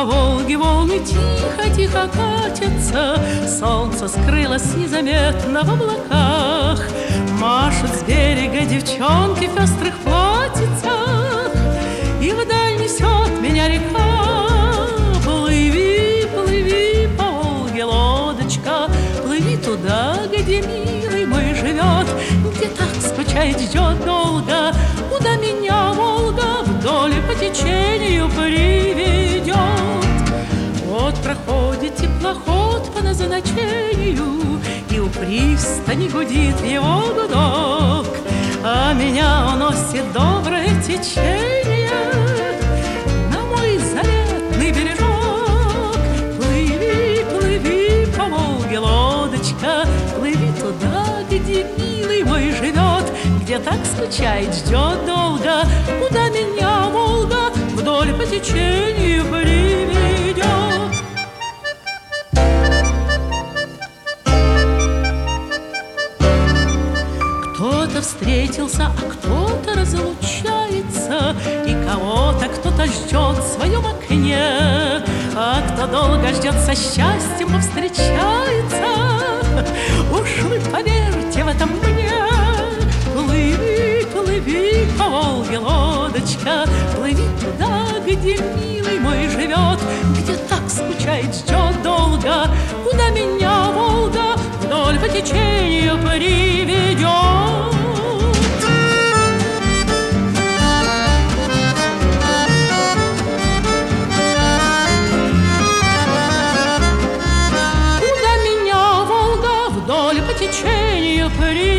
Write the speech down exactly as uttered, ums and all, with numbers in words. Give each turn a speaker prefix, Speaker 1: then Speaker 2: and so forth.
Speaker 1: По Волге волны тихо-тихо катятся, солнце скрылось незаметно в облаках. Машут с берега девчонки в пестрых платьицах, и вдаль несет меня река. Плыви, плыви по Волге, лодочка, плыви туда, где милый мой живет, где так скучает, ждет долго, куда меня Волга вдоль по течению приведет. Вот проходит теплоход по назначению, и у пристани гудит его гудок, а меня уносит доброе течение на мой заветный бережок. Плыви, плыви по Волге, лодочка, плыви туда, где милый мой живет, где так скучает, ждет долго, куда меня Волга вдоль по течению приведет. Кто-то встретился, а кто-то разлучается, и кого-то кто-то ждет в своем окне, а кто долго ждет, со счастьем повстречается. Уж вы поверьте в этом мне. Плыви, плыви по Волге, лодочка, плыви туда, где милый мой живет, где так скучает, ждет долго, куда меня Волга вдоль по течению приведет. Куда меня Волга вдоль по течению приведет.